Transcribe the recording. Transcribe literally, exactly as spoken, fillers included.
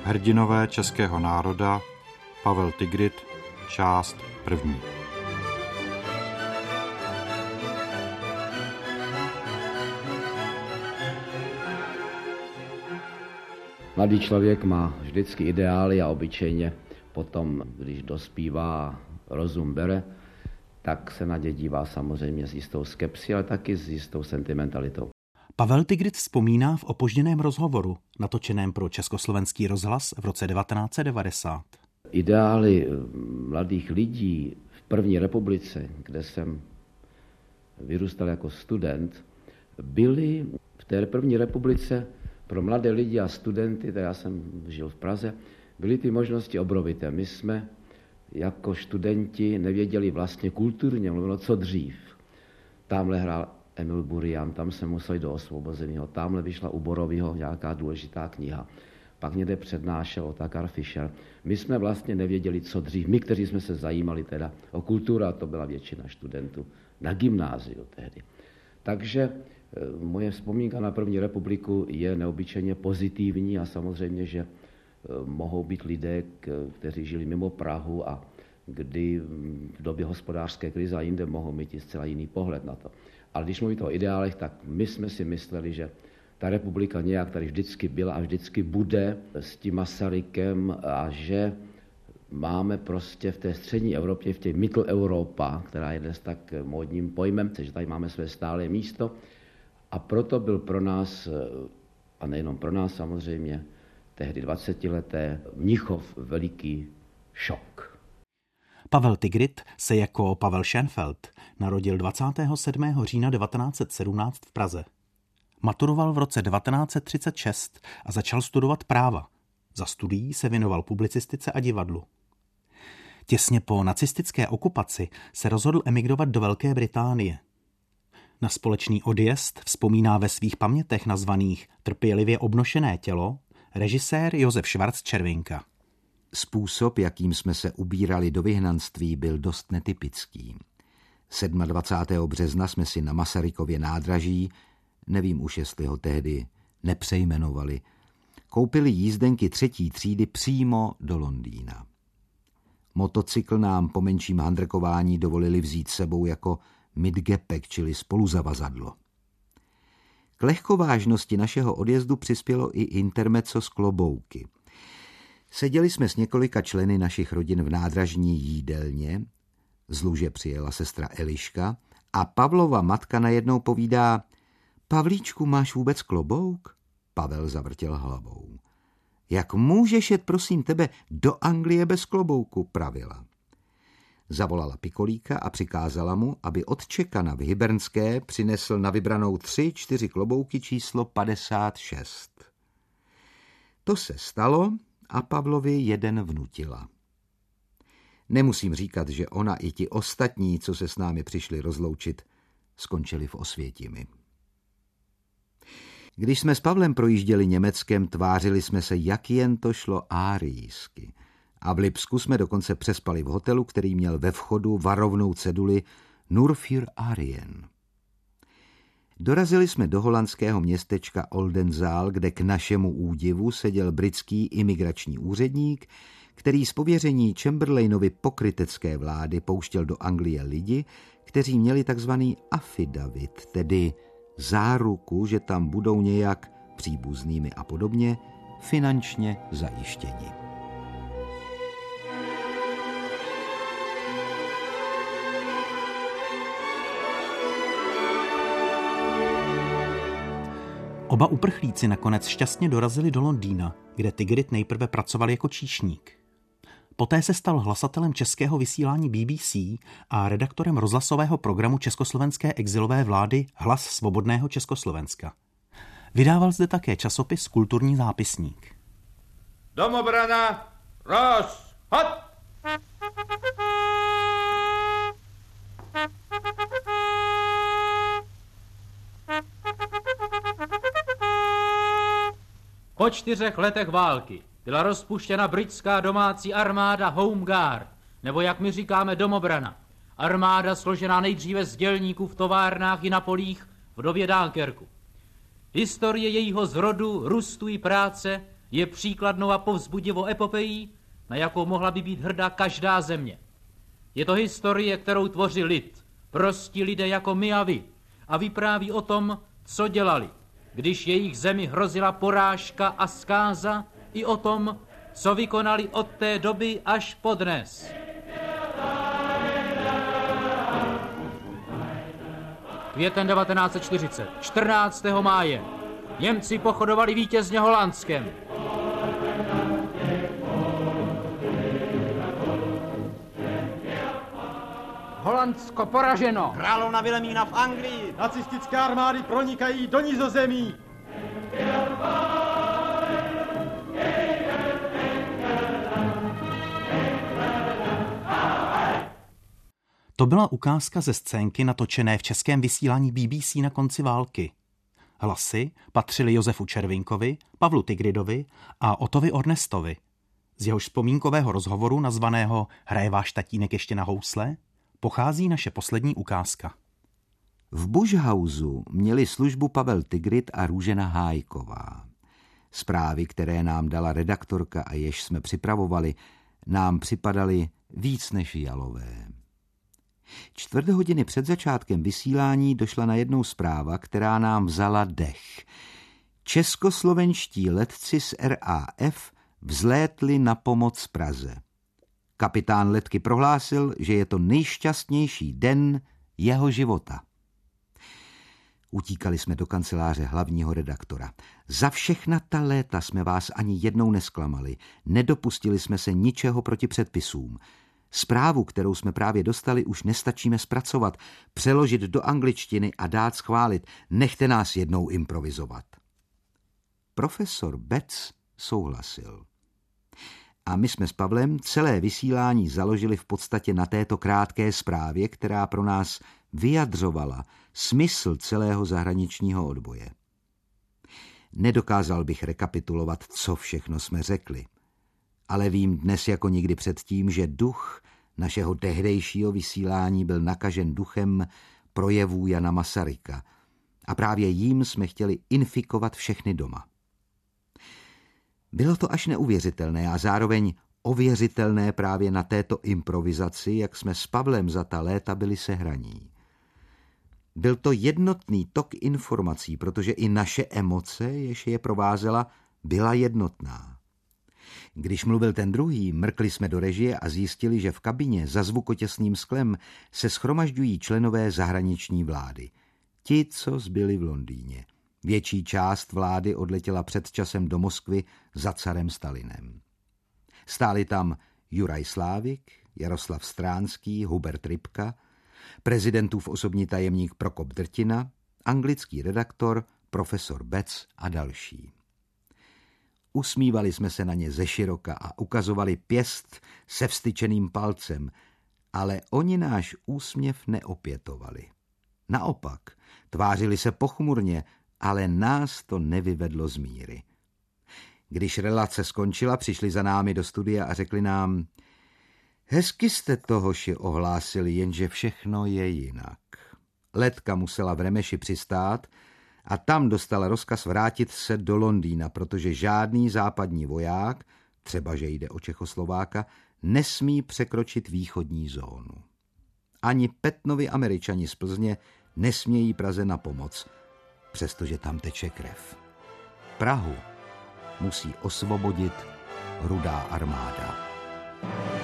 Hrdinové českého národa, Pavel Tigrit, část první. Mladý člověk má vždycky ideály a obyčejně potom, když dospívá a rozum bere, tak se na ně dívá samozřejmě s jistou skepsí, ale taky s jistou sentimentalitou. Pavel Tigrit vzpomíná v opožděném rozhovoru, natočeném pro Československý rozhlas v roce devatenáct set devadesát. Ideály mladých lidí v první republice, kde jsem vyrůstal jako student, byly v té první republice pro mladé lidi a studenty, tak já jsem žil v Praze, byly ty možnosti obrovité. My jsme jako studenti nevěděli vlastně kulturně, mluvilo co dřív. Tamhle hrál Emil Burian, tam se museli do Osvobozeného, tamhle vyšla u Borovýho nějaká důležitá kniha. Pak někde přednášel Otakar Fischer. My jsme vlastně nevěděli, co dřív. My, kteří jsme se zajímali teda o kulturu, a to byla většina studentů na gymnáziu tehdy. Takže moje vzpomínka na první republiku je neobyčejně pozitivní a samozřejmě, že mohou být lidé, kteří žili mimo Prahu a kdy v době hospodářské krize a jinde mohou mít i zcela jiný pohled na to. Ale když mluvíte o ideálech, tak my jsme si mysleli, že ta republika nějak tady vždycky byla a vždycky bude s tím Masarykem a že máme prostě v té střední Evropě, v té Mitteleuropa, která je dnes tak módním pojmem, že tady máme své stálé místo a proto byl pro nás, a nejenom pro nás samozřejmě, tehdy dvacetileté Mnichov veliký šok. Pavel Tigrit se jako Pavel Schoenfeld narodil dvacátého sedmého října devatenáct set sedmnáct v Praze. Maturoval v roce devatenáct set třicet šest a začal studovat práva. Za studií se věnoval publicistice a divadlu. Těsně po nacistické okupaci se rozhodl emigrovat do Velké Británie. Na společný odjezd vzpomíná ve svých pamětech nazvaných Trpělivě obnošené tělo režisér Josef Schwarz-Červinka. Způsob, jakým jsme se ubírali do vyhnanství, byl dost netypický. dvacátého sedmého března jsme si na Masarykově nádraží, nevím už, jestli ho tehdy nepřejmenovali, koupili jízdenky třetí třídy přímo do Londýna. Motocykl nám po menším handrkování dovolili vzít sebou jako midgepek, čili spoluzavazadlo. K lehkovážnosti našeho odjezdu přispělo i intermezzo z klobouky. Seděli jsme s několika členy našich rodin v nádražní jídelně, z Luže přijela sestra Eliška a Pavlova matka najednou povídá: Pavlíčku, máš vůbec klobouk? Pavel zavrtěl hlavou. Jak můžeš jet, prosím tebe, do Anglie bez klobouku, pravila. Zavolala pikolíka a přikázala mu, aby od Čekana v Hybernské přinesl na vybranou tři, čtyři klobouky číslo padesát šest. To se stalo a Pavlovi jeden vnutila. Nemusím říkat, že ona i ti ostatní, co se s námi přišli rozloučit, skončili v Osvětimi. Když jsme s Pavlem projížděli Německem, tvářili jsme se, jak jen to šlo árijsky. A v Lipsku jsme dokonce přespali v hotelu, který měl ve vchodu varovnou ceduli Nur für Arien. Dorazili jsme do holandského městečka Oldenzaal, kde k našemu údivu seděl britský imigrační úředník, který z pověření Chamberlainovy pokrytecké vlády pouštěl do Anglie lidi, kteří měli takzvaný affidavit, tedy záruku, že tam budou nějak příbuznými a podobně finančně zajištěni. Oba uprchlíci nakonec šťastně dorazili do Londýna, kde Tigrit nejprve pracoval jako číšník. Poté se stal hlasatelem českého vysílání B B C a redaktorem rozhlasového programu československé exilové vlády Hlas svobodného Československa. Vydával zde také časopis Kulturní zápisník. Domobrana, rozhod! Po čtyřech letech války byla rozpuštěna britská domácí armáda Home Guard, nebo jak my říkáme domobrana. Armáda složená nejdříve z dělníků v továrnách i na polích v době Dunkerku. Historie jejího zrodu, růstu i práce je příkladnou a povzbudivou epopejí, na jakou mohla by být hrdá každá země. Je to historie, kterou tvoří lid, prostí lidé jako my a vy, a vypráví o tom, co dělali, když jejich zemi hrozila porážka a zkáza, i o tom, co vykonali od té doby až po dnes. Květen devatenáct set čtyřicet, čtrnáctého máje. Němci pochodovali vítězně Holandskem. Holandsko poraženo. Královna Vilemína v Anglii. Nacistické armády pronikají do Nizozemí. To byla ukázka ze scénky natočené v českém vysílání B B C na konci války. Hlasy patřily Josefu Červinkovi, Pavlu Tigridovi a Otovi Ornestovi. Z jehož vzpomínkového rozhovoru nazvaného Hraje váš tatínek ještě na housle pochází naše poslední ukázka. V Bushhausu měli službu Pavel Tigrid a Růžena Hájková. Zprávy, které nám dala redaktorka a jež jsme připravovali, nám připadaly víc než jalové. Čtvrt hodiny před začátkem vysílání došla najednou zpráva, která nám vzala dech. Českoslovenští letci z R A F vzlétli na pomoc Praze. Kapitán letky prohlásil, že je to nejšťastnější den jeho života. Utíkali jsme do kanceláře hlavního redaktora. Za všechna ta léta jsme vás ani jednou nesklamali. Nedopustili jsme se ničeho proti předpisům. Zprávu, kterou jsme právě dostali, už nestačíme zpracovat, přeložit do angličtiny a dát schválit. Nechte nás jednou improvizovat. Profesor Betz souhlasil. A my jsme s Pavlem celé vysílání založili v podstatě na této krátké zprávě, která pro nás vyjadřovala smysl celého zahraničního odboje. Nedokázal bych rekapitulovat, co všechno jsme řekli, ale vím dnes jako nikdy předtím, že duch našeho tehdejšího vysílání byl nakažen duchem projevů Jana Masaryka a právě jím jsme chtěli infikovat všechny doma. Bylo to až neuvěřitelné a zároveň ověřitelné právě na této improvizaci, jak jsme s Pavlem za ta léta byli sehraní. Byl to jednotný tok informací, protože i naše emoce, jež je provázela, byla jednotná. Když mluvil ten druhý, mrkli jsme do režie a zjistili, že v kabině za zvukotěsným sklem se shromažďují členové zahraniční vlády. Ti, co zbyli v Londýně. Větší část vlády odletěla před časem do Moskvy za carem Stalinem. Stáli tam Juraj Slávik, Jaroslav Stránský, Hubert Rybka, prezidentův osobní tajemník Prokop Drtina, anglický redaktor, profesor Betz a další. Usmívali jsme se na ně zeširoka a ukazovali pěst se vstyčeným palcem, ale oni náš úsměv neopětovali. Naopak, tvářili se pochmurně, ale nás to nevyvedlo z míry. Když relace skončila, přišli za námi do studia a řekli nám: hezky jste to, hoši, ohlásili, jenže všechno je jinak. Letka musela v Remeši přistát a tam dostala rozkaz vrátit se do Londýna, protože žádný západní voják, třeba že jde o Čechoslováka, nesmí překročit východní zónu. Ani Petnovi Američani z Plzně nesmějí Praze na pomoc, přestože tam teče krev. Prahu musí osvobodit Rudá armáda.